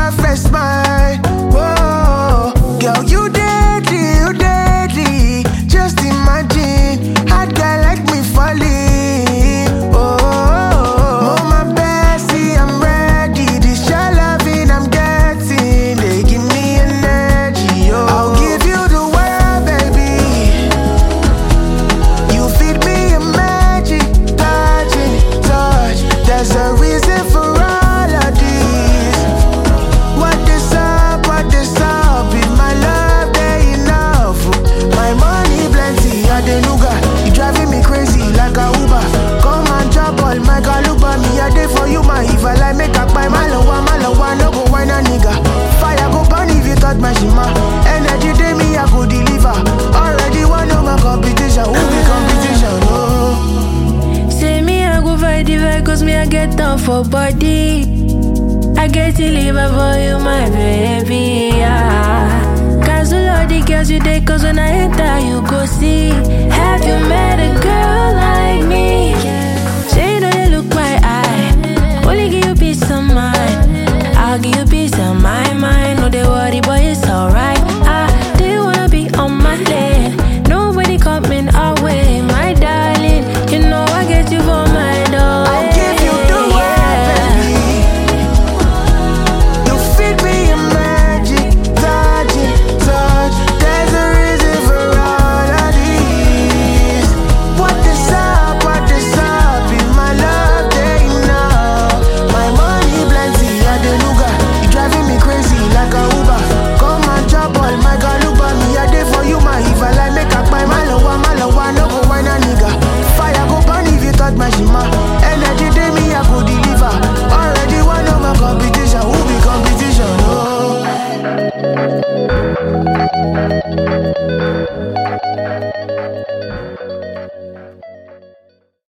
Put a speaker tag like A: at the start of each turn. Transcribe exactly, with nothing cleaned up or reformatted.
A: perfect smile. Whoa, girl, you deadly, you deadly. Just imagine, hot guy like me falling. Oh, my bestie, I'm ready. This your loving I'm getting, they give me energy. Oh, I'll give you the world, baby. You feed me a magic, touching, touch. There's a reason for all of this. What is up, what is up? In my love, they enough. My money plenty, I dey nuga. You driving me crazy like a Uber. Come and drop all my galuba. Me a day for you, my if I like make up by Malawa, Malawa, no go wine a nigga. Fire go burn if you touch my shima. Energy day me I go deliver. Already one of my competition, who be competition? Oh.
B: Say me I go fight the fight cause me I get down for body. I get to live for you my baby, yeah. Cancel all the girls you take cause when I enter you go see